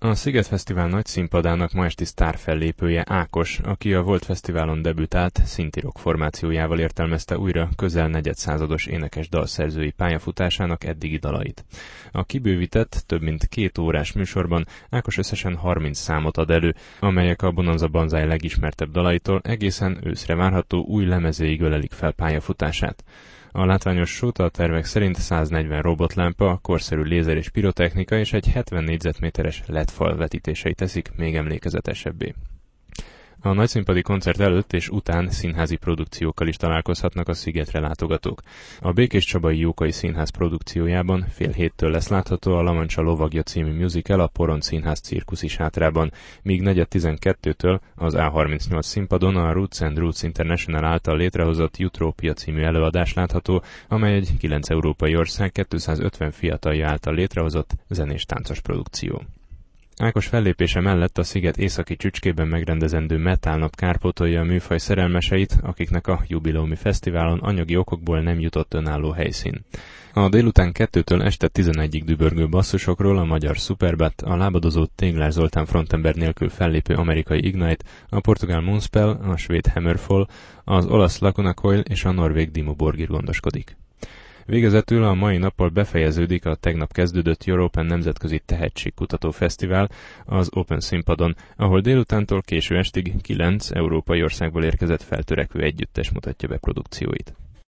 A Sziget Fesztivál nagy színpadának ma esti sztárfellépője Ákos, aki a Volt Fesztiválon debütált, szinti rock formációjával értelmezte újra közel negyedszázados énekes dalszerzői pályafutásának eddigi dalait. A kibővített, több mint 2 órás műsorban Ákos összesen 30 számot ad elő, amelyek a Bonanza Banzai legismertebb dalaitól egészen őszre várható új lemezéig ölelik fel pályafutását. A látványos show-t a tervek szerint 140 robotlámpa, korszerű lézer és pirotechnika és egy 70 négyzetméteres LED-fal vetítései teszik még emlékezetesebbé. A nagyszínpadi koncert előtt és után színházi produkciókkal is találkozhatnak a szigetre látogatók. A Békés Csabai Jókai Színház produkciójában fél héttől lesz látható a La Mancha lovagja című musical a Poront Színház cirkuszi sátrában, míg 4:12-től az A38 színpadon a Roots and Roots International által létrehozott Utopia című előadás látható, amely egy 9 európai ország 250 fiatalja által létrehozott zenés-táncos produkció. Ákos fellépése mellett a sziget északi csücskében megrendezendő metálnap kárpótolja a műfaj szerelmeseit, akiknek a jubileumi fesztiválon anyagi okokból nem jutott önálló helyszín. A délután 2-től este 11-ig dübörgő basszusokról a magyar Superbat, a lábadozó Téglás Zoltán frontember nélkül fellépő amerikai Ignite, a portugál Moonspell, a svéd Hammerfall, az olasz Lacuna Coil és a norvég Dimmu Borgir gondoskodik. Végezetül a mai nappal befejeződik a tegnap kezdődött European Nemzetközi Tehetségkutató Fesztivál az Open színpadon, ahol délutántól késő estig 9 európai országból érkezett feltörekvő együttes mutatja be produkcióit.